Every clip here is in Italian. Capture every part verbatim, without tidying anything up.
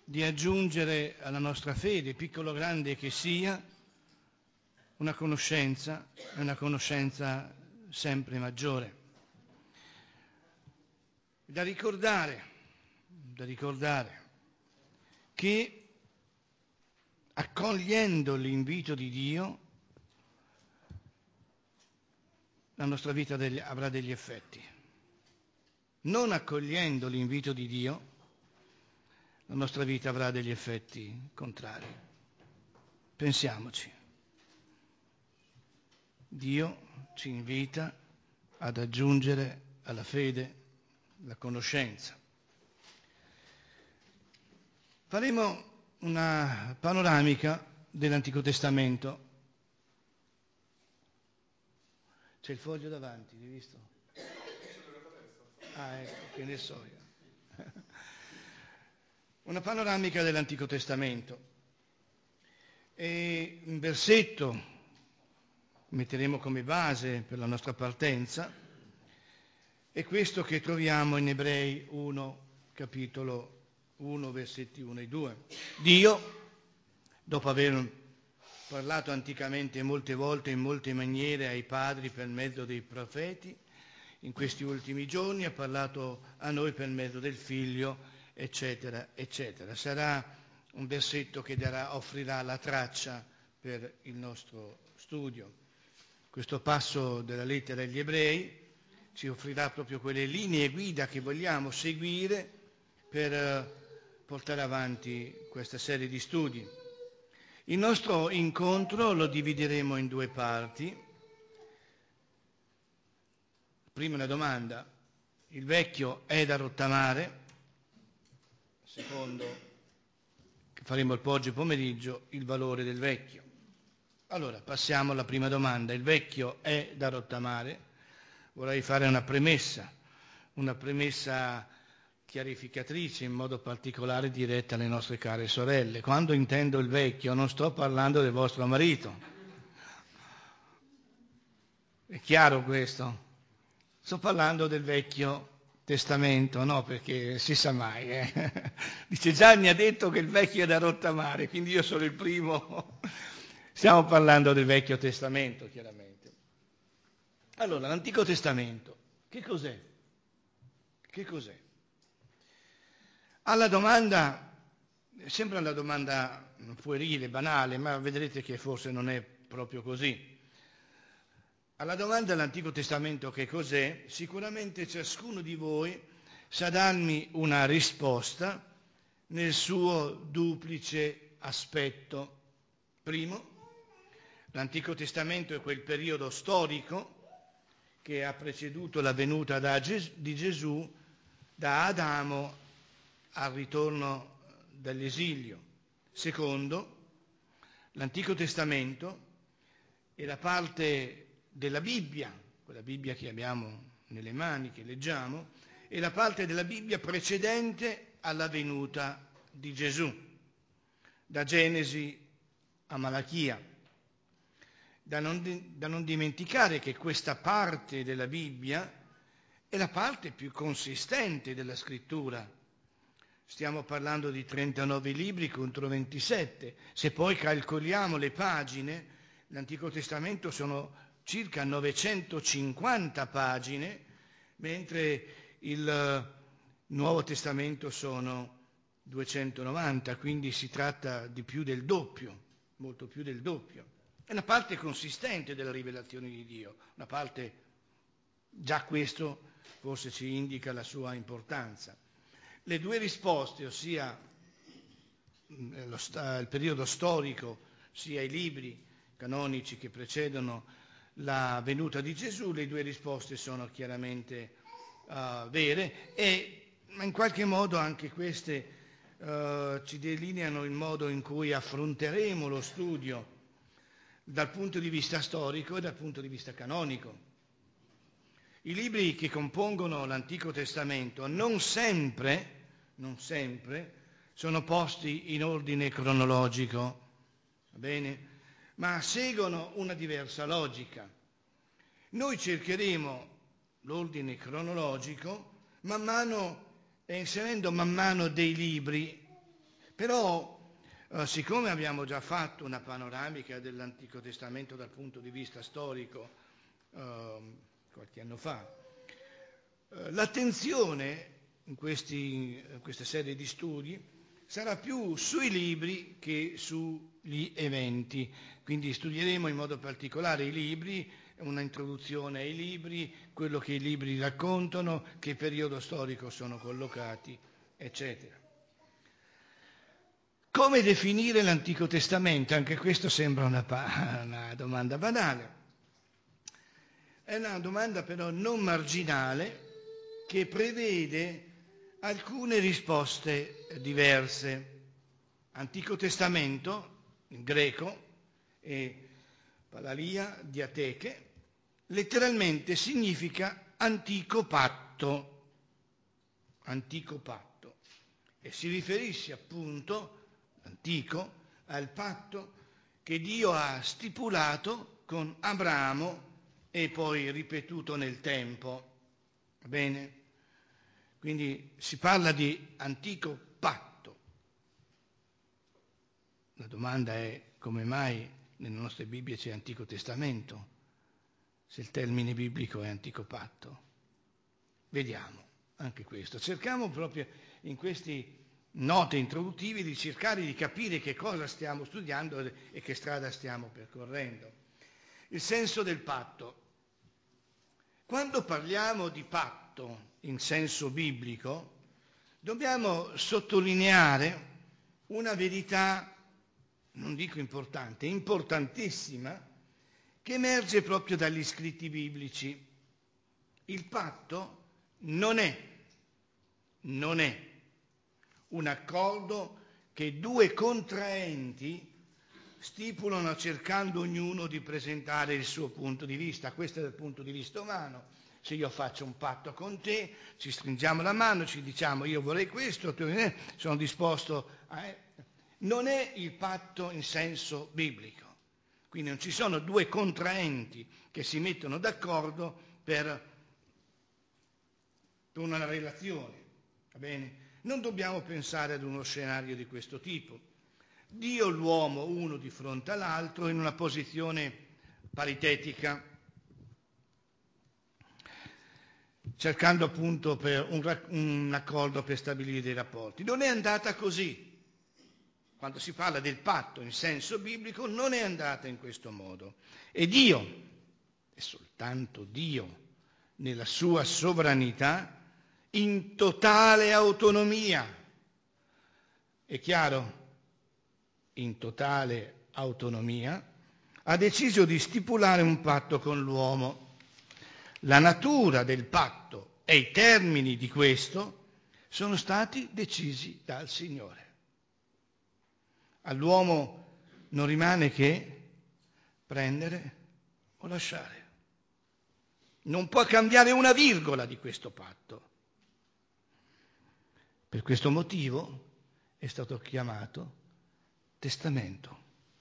di aggiungere alla nostra fede, piccolo o grande che sia, una conoscenza, una conoscenza sempre maggiore. Da ricordare, da ricordare che accogliendo l'invito di Dio la nostra vita degli, avrà degli effetti. Non accogliendo l'invito di Dio la nostra vita avrà degli effetti contrari. Pensiamoci. Dio ci invita ad aggiungere alla fede la conoscenza. Faremo una panoramica dell'Antico Testamento. C'è il foglio davanti, hai visto? Ah, ecco, che ne so io. Una panoramica dell'Antico Testamento. E un versetto metteremo come base per la nostra partenza, è questo che troviamo in Ebrei uno, capitolo uno, versetti uno e due. Dio, dopo aver parlato anticamente molte volte in molte maniere ai padri per mezzo dei profeti, in questi ultimi giorni ha parlato a noi per mezzo del Figlio, eccetera, eccetera. Sarà un versetto che darà, offrirà la traccia per il nostro studio. Questo passo della lettera agli Ebrei ci offrirà proprio quelle linee guida che vogliamo seguire per portare avanti questa serie di studi. Il nostro incontro lo divideremo in due parti. Prima una domanda: il vecchio è da rottamare? Secondo, che faremo il oggi pomeriggio, il valore del vecchio. Allora, passiamo alla prima domanda. Il vecchio è da rottamare? Vorrei fare una premessa, una premessa chiarificatrice, in modo particolare diretta alle nostre care sorelle. Quando intendo il vecchio non sto parlando del vostro marito. È chiaro questo? Sto parlando del Vecchio Testamento, no? Perché si sa mai. Eh? Dice Gianni ha detto che il vecchio è da rottamare, quindi io sono il primo. Stiamo parlando del Vecchio Testamento, chiaramente. Allora, l'Antico Testamento, che cos'è? Che cos'è? Alla domanda, sembra una domanda puerile, banale, ma vedrete che forse non è proprio così. Alla domanda dell'Antico Testamento che cos'è, sicuramente ciascuno di voi sa darmi una risposta nel suo duplice aspetto. Primo, l'Antico Testamento è quel periodo storico che ha preceduto la venuta di Gesù da Adamo al ritorno dall'esilio. Secondo, l'Antico Testamento è la parte della Bibbia, quella Bibbia che abbiamo nelle mani, che leggiamo, è la parte della Bibbia precedente alla venuta di Gesù, da Genesi a Malachia. Da non, da non dimenticare che questa parte della Bibbia è la parte più consistente della scrittura. Stiamo parlando di trentanove libri contro ventisette. Se poi calcoliamo le pagine, l'Antico Testamento sono circa novecentocinquanta pagine, mentre il Nuovo Testamento sono duecentonovanta, quindi si tratta di più del doppio, molto più del doppio. È una parte consistente della rivelazione di Dio, una parte, già questo forse ci indica la sua importanza. Le due risposte, ossia lo, il periodo storico, sia i libri canonici che precedono la venuta di Gesù, le due risposte sono chiaramente uh, vere e in qualche modo anche queste uh, ci delineano il modo in cui affronteremo lo studio dal punto di vista storico e dal punto di vista canonico. I libri che compongono l'Antico Testamento non sempre, non sempre sono posti in ordine cronologico, va bene? Ma seguono una diversa logica. Noi cercheremo l'ordine cronologico man mano, inserendo man mano dei libri Però, eh, siccome abbiamo già fatto una panoramica dell'Antico Testamento dal punto di vista storico eh, qualche anno fa, eh, l'attenzione in, questi, in questa serie di studi sarà più sui libri che sugli eventi. Quindi studieremo in modo particolare i libri, una introduzione ai libri, quello che i libri raccontano, che periodo storico sono collocati, eccetera. Come definire l'Antico Testamento? Anche questo sembra una, una domanda banale. È una domanda però non marginale che prevede alcune risposte diverse. Antico Testamento, in greco, e palalia, diateche, letteralmente significa antico patto, antico patto, e si riferisce appunto, antico, al patto che Dio ha stipulato con Abramo e poi ripetuto nel tempo. Va bene? Quindi si parla di antico patto. La domanda è come mai nelle nostre Bibbie c'è Antico Testamento, se il termine biblico è antico patto. Vediamo anche questo. Cerchiamo proprio in questi note introduttive di cercare di capire che cosa stiamo studiando e che strada stiamo percorrendo. Il senso del patto. Quando parliamo di patto in senso biblico, dobbiamo sottolineare una verità, non dico importante, importantissima, che emerge proprio dagli scritti biblici. Il patto non è, non è un accordo che due contraenti stipulano cercando ognuno di presentare il suo punto di vista. Questo è dal punto di vista umano. Se io faccio un patto con te, ci stringiamo la mano, ci diciamo io vorrei questo, tu sono disposto a... Non è il patto in senso biblico. Quindi non ci sono due contraenti che si mettono d'accordo per una relazione. Va bene? Non dobbiamo pensare ad uno scenario di questo tipo. Dio e l'uomo uno di fronte all'altro in una posizione paritetica, cercando appunto per un, un accordo per stabilire dei rapporti. Non è andata così. Quando si parla del patto in senso biblico non è andata in questo modo. E Dio, e soltanto Dio, nella sua sovranità, in totale autonomia, è chiaro? In totale autonomia, ha deciso di stipulare un patto con l'uomo. La natura del patto e i termini di questo sono stati decisi dal Signore. All'uomo non rimane che prendere o lasciare. Non può cambiare una virgola di questo patto. Per questo motivo è stato chiamato testamento,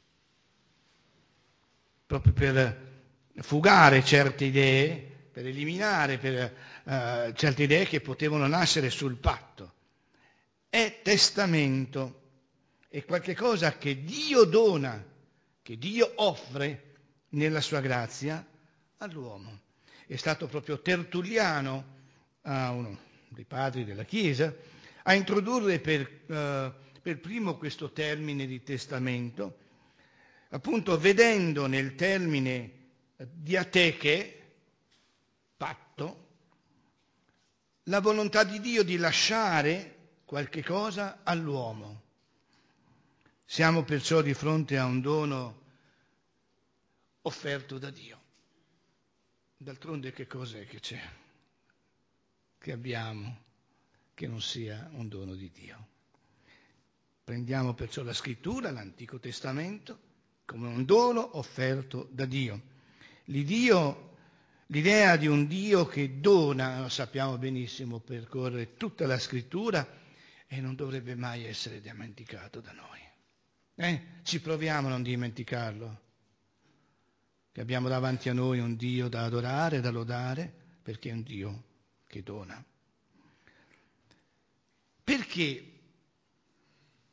proprio per fugare certe idee, per eliminare per, uh, certe idee che potevano nascere sul patto. È testamento, è qualche cosa che Dio dona, che Dio offre nella sua grazia all'uomo. È stato proprio Tertulliano, uh, uno dei padri della Chiesa, a introdurre per, uh, per primo questo termine di testamento, appunto vedendo nel termine diateche, patto, la volontà di Dio di lasciare qualche cosa all'uomo. Siamo perciò di fronte a un dono offerto da Dio. D'altronde che cos'è che c'è, che abbiamo, che non sia un dono di Dio? Prendiamo perciò la scrittura, l'Antico Testamento, come un dono offerto da Dio. L'Iddio, l'idea di un Dio che dona, lo sappiamo benissimo, percorre tutta la scrittura e non dovrebbe mai essere dimenticato da noi. Eh? Ci proviamo a non dimenticarlo, che abbiamo davanti a noi un Dio da adorare, da lodare, perché è un Dio che dona. Perché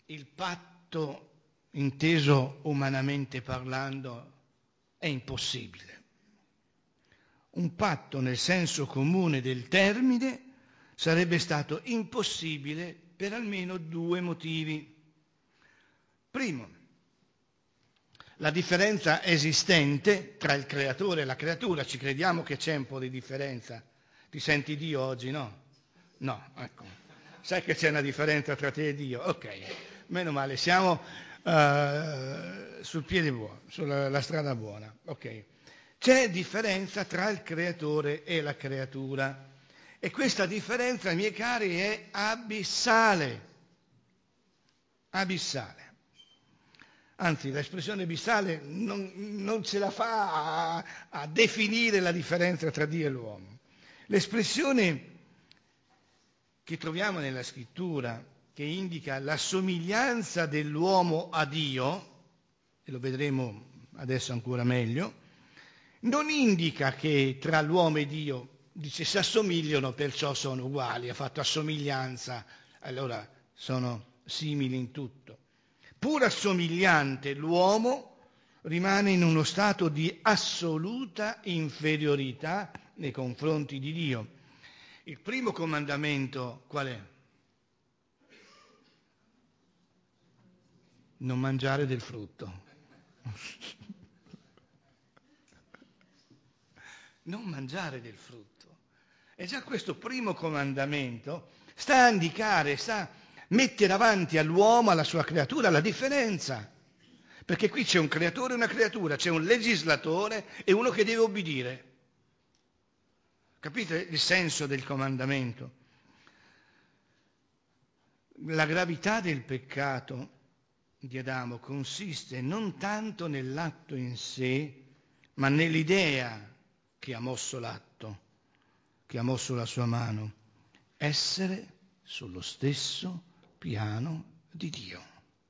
il patto, inteso umanamente parlando, è impossibile. Un patto nel senso comune del termine sarebbe stato impossibile per almeno due motivi. Primo, la differenza esistente tra il creatore e la creatura. Ci crediamo che c'è un po' di differenza? Ti senti Dio oggi, no? No, ecco. Sai che c'è una differenza tra te e Dio? Ok, meno male, siamo uh, sul piede buono, sulla la strada buona. Ok. C'è differenza tra il creatore e la creatura. E questa differenza, miei cari, è abissale. Abissale. Anzi, l'espressione abissale non, non ce la fa a, a definire la differenza tra Dio e l'uomo. L'espressione che troviamo nella scrittura, che indica la somiglianza dell'uomo a Dio, e lo vedremo adesso ancora meglio, non indica che tra l'uomo e Dio, dice, si assomigliano, perciò sono uguali, ha fatto assomiglianza, allora sono simili in tutto. Pur assomigliante, l'uomo rimane in uno stato di assoluta inferiorità nei confronti di Dio. Il primo comandamento qual è? Non mangiare del frutto. Non mangiare del frutto. E già questo primo comandamento sta a indicare, sta a mettere avanti all'uomo, alla sua creatura, la differenza. Perché qui c'è un creatore e una creatura, c'è un legislatore e uno che deve obbedire. Capite il senso del comandamento? La gravità del peccato di Adamo consiste non tanto nell'atto in sé, ma nell'idea che ha mosso l'atto, che ha mosso la sua mano, essere sullo stesso piano di Dio.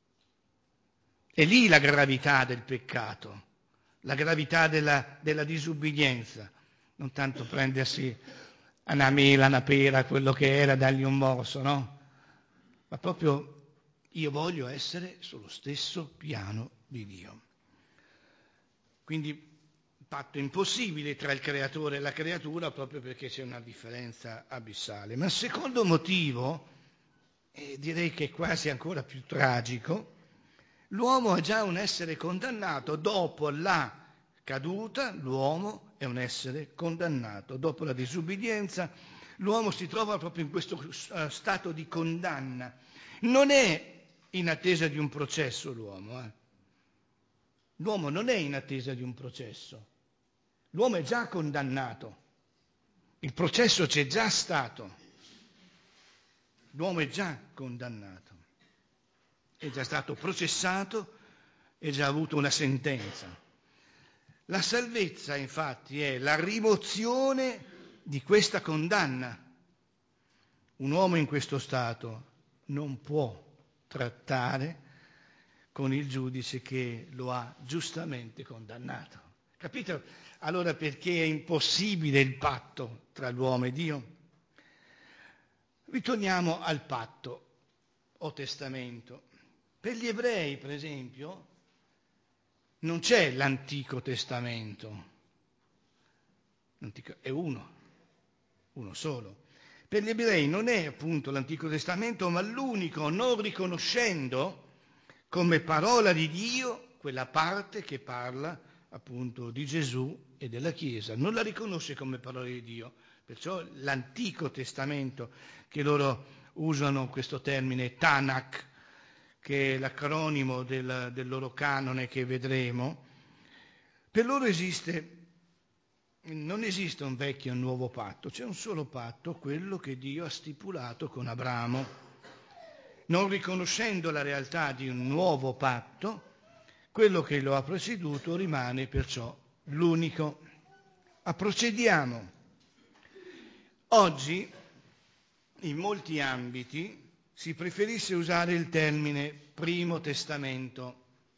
È lì la gravità del peccato, la gravità della, della disubbidienza, non tanto prendersi una mela, una pera, quello che era, dargli un morso, no? Ma proprio io voglio essere sullo stesso piano di Dio. Quindi patto impossibile tra il creatore e la creatura proprio perché c'è una differenza abissale. Ma il secondo motivo, e direi che è quasi ancora più tragico, l'uomo è già un essere condannato. Dopo la caduta, l'uomo è un essere condannato. Dopo la disubbidienza, l'uomo si trova proprio in questo stato di condanna. Non è in attesa di un processo l'uomo. Eh. L'uomo non è in attesa di un processo. L'uomo è già condannato. Il processo c'è già stato. L'uomo è già condannato. È già stato processato, è già avuto una sentenza. La salvezza, infatti, è la rimozione di questa condanna. Un uomo in questo stato non può trattare con il giudice che lo ha giustamente condannato. Capito? Allora perché è impossibile il patto tra l'uomo e Dio? Ritorniamo al patto o testamento. Per gli ebrei, per esempio, non c'è l'Antico Testamento, l'antico, è uno, uno solo. Per gli ebrei non è appunto l'Antico Testamento, ma l'unico, non riconoscendo come parola di Dio quella parte che parla appunto di Gesù e della Chiesa. Non la riconosce come parola di Dio, perciò l'Antico Testamento, che loro usano questo termine Tanakh, che è l'acronimo del, del loro canone che vedremo, per loro esiste, non esiste un vecchio e un nuovo patto, c'è un solo patto, quello che Dio ha stipulato con Abramo. Non riconoscendo la realtà di un nuovo patto, quello che lo ha preceduto rimane perciò l'unico. Ma procediamo. Oggi, in molti ambiti, si preferisce usare il termine Primo Testamento.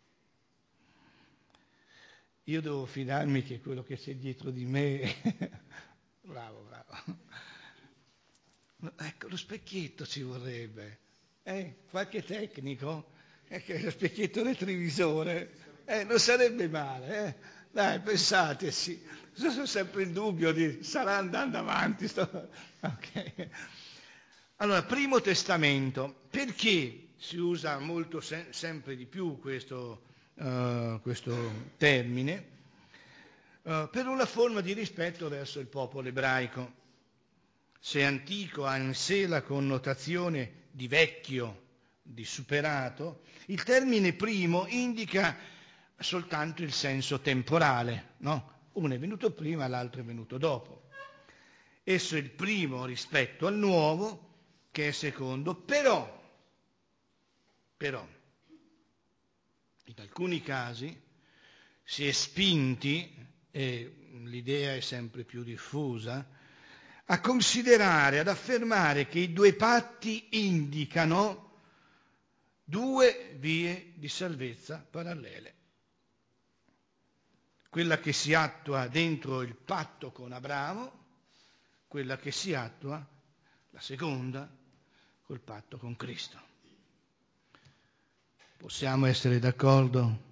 Io devo fidarmi che quello che c'è dietro di me... bravo, bravo. Ecco, lo specchietto ci vorrebbe. Eh, qualche tecnico? è che lo specchietto del televisore, eh, non sarebbe male, eh? Dai, pensateci, sono sempre in dubbio di sarà andando avanti. Sto... Okay. Allora, Primo Testamento, perché si usa molto se- sempre di più questo, uh, questo termine? Uh, per una forma di rispetto verso il popolo ebraico. Se antico ha in sé la connotazione di vecchio, di superato, il termine primo indica soltanto il senso temporale, no? Uno è venuto prima, l'altro è venuto dopo. Esso è il primo rispetto al nuovo, che è secondo, però, però, in alcuni casi si è spinti, e l'idea è sempre più diffusa, a considerare, ad affermare che i due patti indicano due vie di salvezza parallele. Quella che si attua dentro il patto con Abramo, quella che si attua, la seconda, col patto con Cristo. Possiamo essere d'accordo?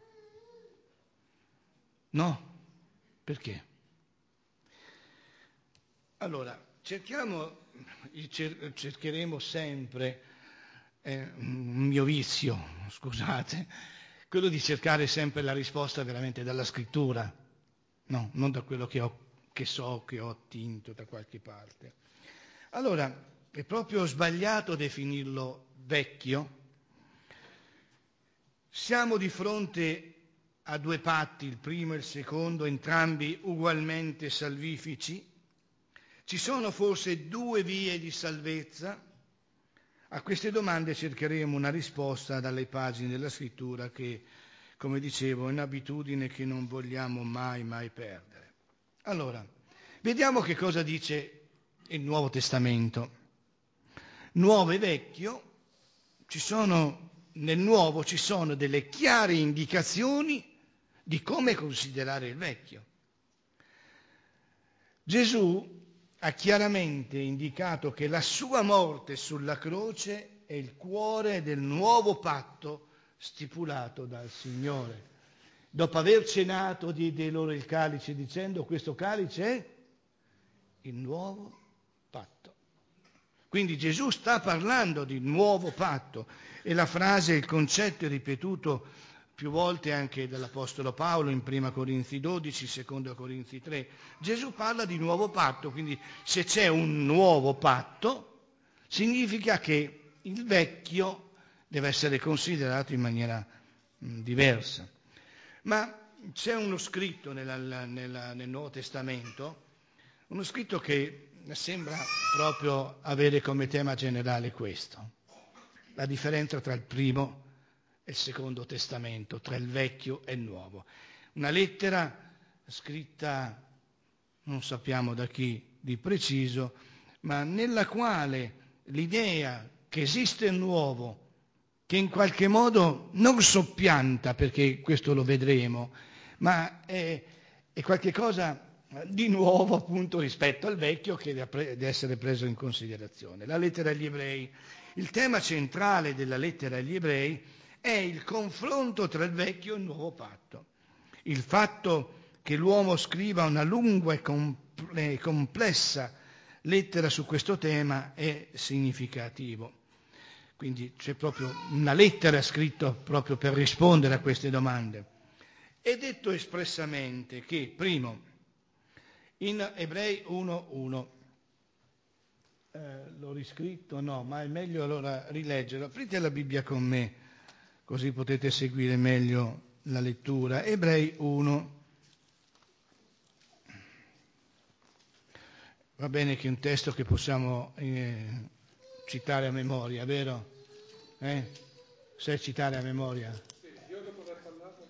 No? Perché? Allora, cerchiamo, cer- cercheremo sempre, eh, un mio vizio, scusate, quello di cercare sempre la risposta veramente dalla scrittura, no, non da quello che, ho, che so, che ho attinto da qualche parte. Allora, è proprio sbagliato definirlo vecchio. Siamo di fronte a due patti, il primo e il secondo, entrambi ugualmente salvifici. Ci sono forse due vie di salvezza? A queste domande cercheremo una risposta dalle pagine della scrittura che, come dicevo, è un'abitudine che non vogliamo mai, mai perdere. Allora, vediamo che cosa dice il Nuovo Testamento. Nuovo e vecchio, ci sono, nel Nuovo ci sono delle chiare indicazioni di come considerare il vecchio. Gesù ha chiaramente indicato che la sua morte sulla croce è il cuore del nuovo patto stipulato dal Signore. Dopo aver cenato, diede loro il calice dicendo: questo calice è il nuovo patto. Quindi Gesù sta parlando di nuovo patto, e la frase, il concetto è ripetuto più volte anche dall'Apostolo Paolo in Prima Corinzi dodici, Seconda Corinzi tre. Gesù parla di nuovo patto, quindi se c'è un nuovo patto significa che il vecchio deve essere considerato in maniera mh, diversa. Ma c'è uno scritto nella, nella, nel Nuovo Testamento, uno scritto che sembra proprio avere come tema generale questo: la differenza tra il primo e il secondo testamento, tra il vecchio e il nuovo. Una lettera scritta, non sappiamo da chi di preciso, ma nella quale l'idea che esiste il nuovo, che in qualche modo non soppianta, perché questo lo vedremo, ma è, è qualche cosa di nuovo appunto rispetto al vecchio che deve essere preso in considerazione. La lettera agli ebrei, il tema centrale della lettera agli ebrei è il confronto tra il vecchio e il nuovo patto. Il fatto che l'uomo scriva una lunga e complessa lettera su questo tema è significativo. Quindi c'è proprio una lettera scritta proprio per rispondere a queste domande. È detto espressamente che, primo, in Ebrei uno uno, eh, l'ho riscritto? No, ma è meglio allora rileggerlo. Aprite la Bibbia con me, così potete seguire meglio la lettura. Ebrei uno. Va bene che è un testo che possiamo eh, citare a memoria, vero? Eh? Sai citare a memoria? Sì, io dopo aver parlato...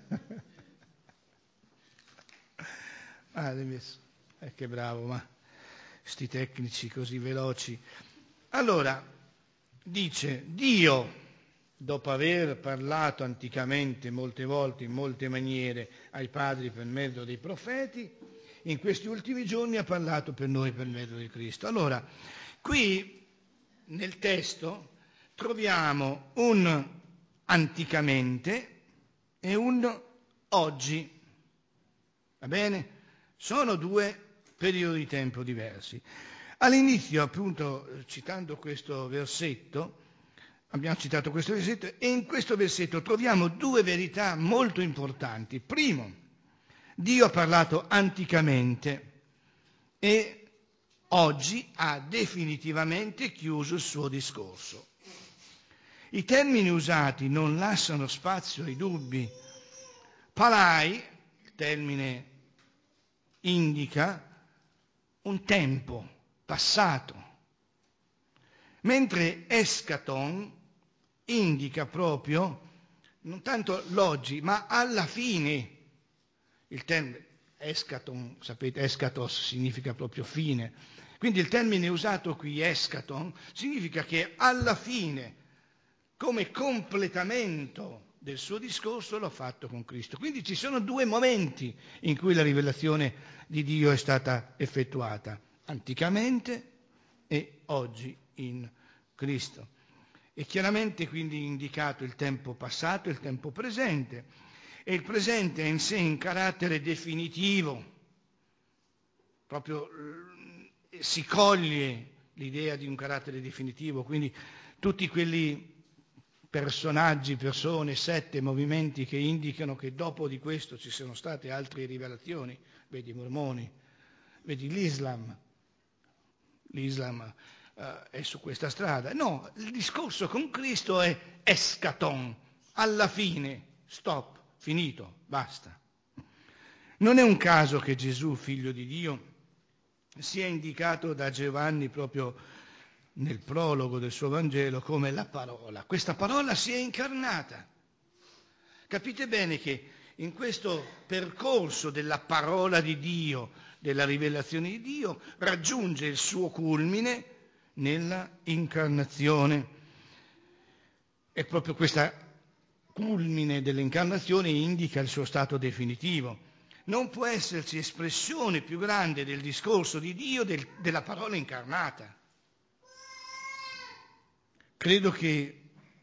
Ah, eh, che bravo, ma sti tecnici così veloci. Allora, dice, Dio, dopo aver parlato anticamente molte volte, in molte maniere, ai padri per mezzo dei profeti, in questi ultimi giorni ha parlato per noi per mezzo di Cristo. Allora, qui nel testo troviamo un anticamente e un oggi. Va bene? Sono due periodi di tempo diversi. All'inizio, appunto, citando questo versetto, abbiamo citato questo versetto, e in questo versetto troviamo due verità molto importanti. Primo, Dio ha parlato anticamente e oggi ha definitivamente chiuso il suo discorso. I termini usati non lasciano spazio ai dubbi. Palai, il termine indica un tempo passato, mentre eschaton indica proprio non tanto l'oggi, ma alla fine. Il termine eschaton, sapete, eschatos significa proprio fine. Quindi il termine usato qui, eschaton, significa che alla fine, come completamento del suo discorso, l'ho fatto con Cristo. Quindi ci sono due momenti in cui la rivelazione di Dio è stata effettuata, anticamente e oggi in Cristo. E chiaramente quindi indicato il tempo passato e il tempo presente, e il presente è in sé in carattere definitivo, proprio eh, si coglie l'idea di un carattere definitivo, quindi tutti quelli personaggi, persone, sette, movimenti che indicano che dopo di questo ci sono state altre rivelazioni, vedi i Mormoni, vedi l'Islam, l'Islam uh, è su questa strada. No, il discorso con Cristo è eschaton, alla fine, stop, finito, basta. Non è un caso che Gesù, figlio di Dio, sia indicato da Giovanni proprio nel prologo del suo Vangelo come la parola. Questa parola si è incarnata. Capite bene che in questo percorso della parola di Dio, della rivelazione di Dio, raggiunge il suo culmine nella incarnazione. E proprio questa culmine dell'incarnazione indica il suo stato definitivo. Non può esserci espressione più grande del discorso di Dio del, della parola incarnata. Credo che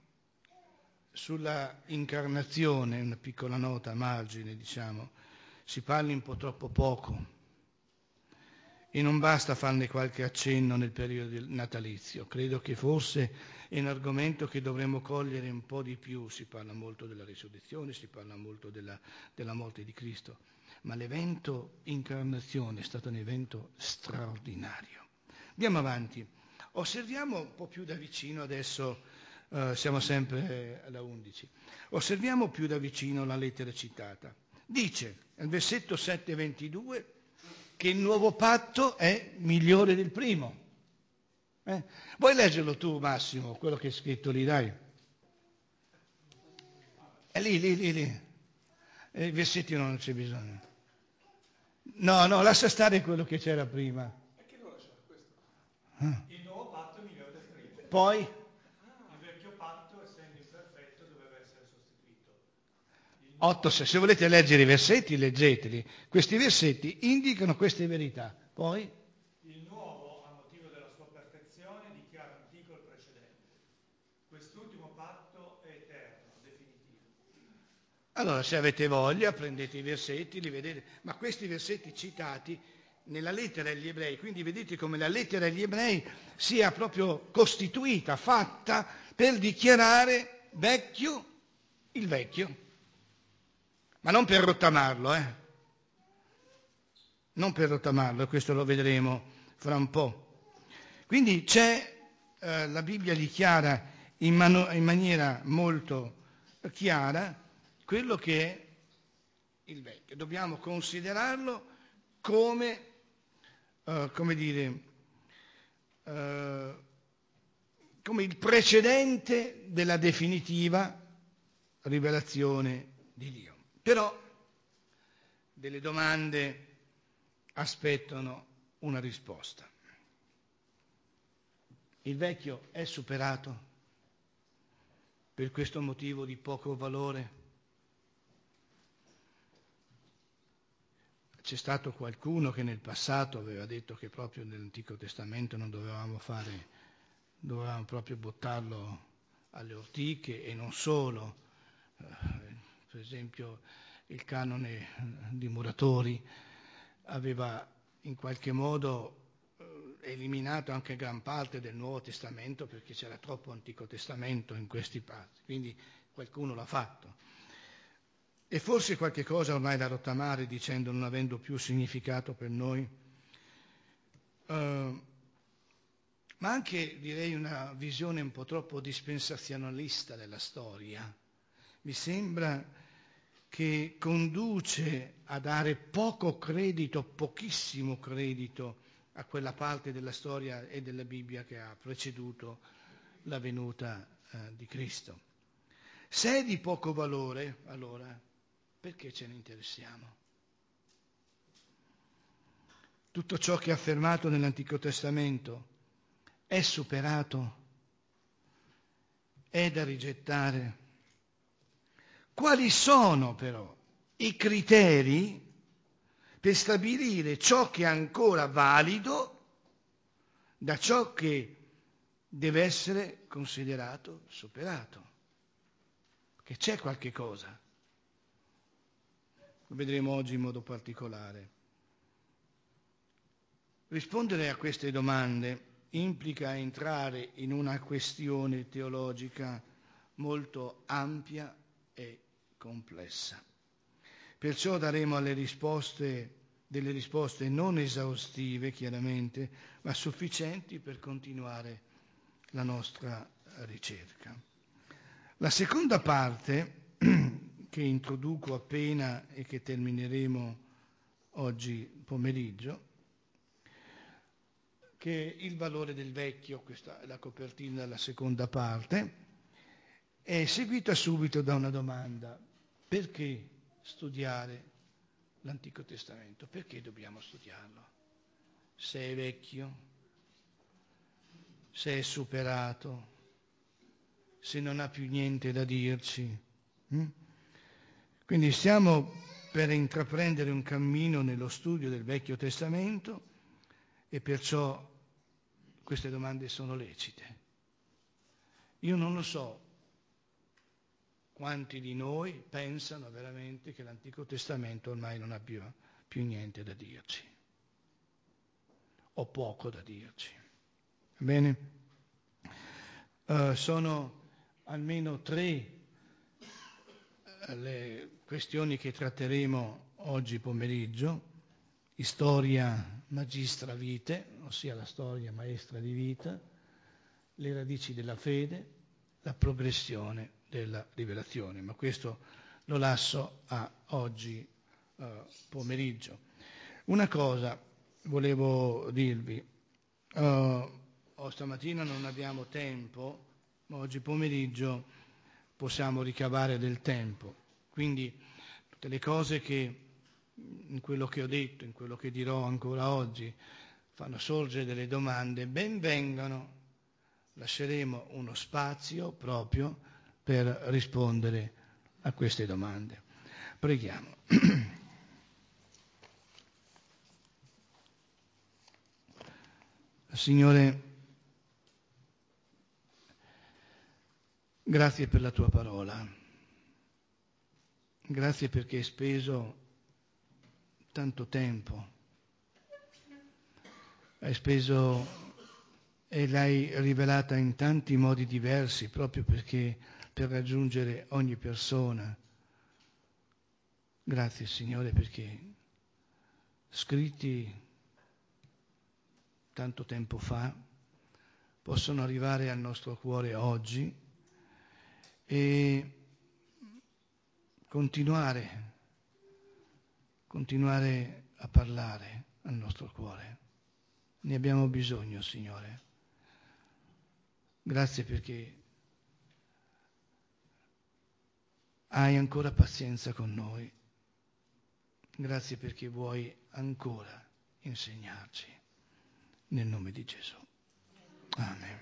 sulla incarnazione, una piccola nota a margine, diciamo, si parli un po' troppo poco e non basta farne qualche accenno nel periodo natalizio. Credo che forse è un argomento che dovremmo cogliere un po' di più. Si parla molto della risurrezione, si parla molto della, della morte di Cristo, ma l'evento incarnazione è stato un evento straordinario. Andiamo avanti. Osserviamo un po' più da vicino adesso, uh, siamo sempre alla undici, osserviamo più da vicino la lettera citata. Dice, nel versetto sette ventidue, che il nuovo patto è migliore del primo. Eh? Vuoi leggerlo tu, Massimo, quello che è scritto lì, dai? È lì, lì, lì, lì. E i versetti non c'è bisogno. No, no, lascia stare quello che c'era prima. E che lo lascia questo? Ah. Il nuovo patto è migliore del primo. Poi? Il vecchio patto, essendo imperfetto, doveva essere sostituito. Nuovo... Otto, se volete leggere i versetti, leggeteli. Questi versetti indicano queste verità. Poi? Il nuovo, a motivo della sua perfezione, dichiara antico il precedente. Quest'ultimo patto è eterno, definitivo. Allora, se avete voglia, prendete i versetti, li vedete. Ma questi versetti citati nella lettera agli ebrei, quindi vedete come la lettera agli ebrei sia proprio costituita, fatta per dichiarare vecchio il vecchio, ma non per rottamarlo, eh? Non per rottamarlo, e questo lo vedremo fra un po'. Quindi c'è, eh, la Bibbia dichiara in, mano, in maniera molto chiara quello che è il vecchio. Dobbiamo considerarlo come Uh, come dire, uh, come il precedente della definitiva rivelazione di Dio. Però delle domande aspettano una risposta. Il vecchio è superato per questo motivo di poco valore? C'è stato qualcuno che nel passato aveva detto che proprio nell'Antico Testamento non dovevamo fare, dovevamo proprio buttarlo alle ortiche e non solo, eh, per esempio il canone di Muratori aveva in qualche modo eh, eliminato anche gran parte del Nuovo Testamento perché c'era troppo Antico Testamento in questi passi, quindi qualcuno l'ha fatto. E forse qualche cosa ormai da rottamare dicendo non avendo più significato per noi, uh, ma anche direi una visione un po' troppo dispensazionalista della storia. Mi sembra che conduce a dare poco credito, pochissimo credito a quella parte della storia e della Bibbia che ha preceduto la venuta eh, di Cristo. Se è di poco valore, allora, perché ce ne interessiamo? Tutto ciò che è affermato nell'Antico Testamento è superato, è da rigettare. Quali sono però i criteri per stabilire ciò che è ancora valido da ciò che deve essere considerato superato? Che c'è qualche cosa. Lo vedremo oggi in modo particolare. Rispondere a queste domande implica entrare in una questione teologica molto ampia e complessa. Perciò daremo alle risposte, delle risposte non esaustive, chiaramente, ma sufficienti per continuare la nostra ricerca. La seconda parte, che introduco appena e che termineremo oggi pomeriggio, che è il valore del vecchio, questa è la copertina della seconda parte, è seguita subito da una domanda: perché studiare l'Antico Testamento? Perché dobbiamo studiarlo? Se è vecchio, se è superato, se non ha più niente da dirci. Hm? Quindi stiamo per intraprendere un cammino nello studio del Vecchio Testamento e perciò queste domande sono lecite. Io non lo so quanti di noi pensano veramente che l'Antico Testamento ormai non abbia più niente da dirci, o poco da dirci. Va bene? Uh, sono almeno tre uh, le questioni che tratteremo oggi pomeriggio: Historia magistra vitae, ossia la storia maestra di vita, le radici della fede, la progressione della rivelazione, ma questo lo lascio a oggi uh, pomeriggio. Una cosa volevo dirvi, uh, oh, stamattina non abbiamo tempo, ma oggi pomeriggio possiamo ricavare del tempo, quindi tutte le cose che in quello che ho detto, in quello che dirò ancora oggi, fanno sorgere delle domande, ben vengano. Lasceremo uno spazio proprio per rispondere a queste domande. Preghiamo. Signore, grazie per la tua parola. Grazie perché hai speso tanto tempo. Hai speso e l'hai rivelata in tanti modi diversi, proprio perché per raggiungere ogni persona. Grazie Signore perché scritti tanto tempo fa possono arrivare al nostro cuore oggi e continuare, continuare a parlare al nostro cuore. Ne abbiamo bisogno, Signore. Grazie perché hai ancora pazienza con noi. Grazie perché vuoi ancora insegnarci. Nel nome di Gesù. Amen.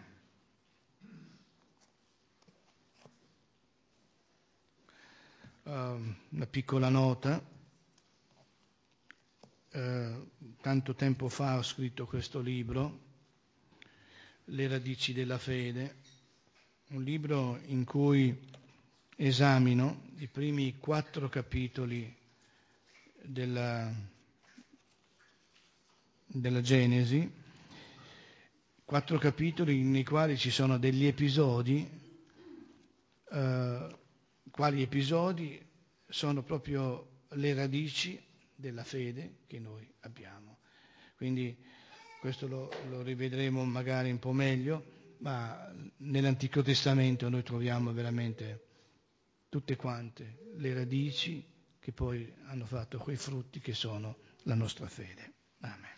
Uh, una piccola nota. Uh, tanto tempo fa ho scritto questo libro, Le radici della fede, un libro in cui esamino i primi quattro capitoli della, della Genesi, quattro capitoli nei quali ci sono degli episodi, eh, quali episodi sono proprio le radici della fede che noi abbiamo. Quindi questo lo, lo rivedremo magari un po' meglio, ma nell'Antico Testamento noi troviamo veramente tutte quante le radici che poi hanno fatto quei frutti che sono la nostra fede. Amen.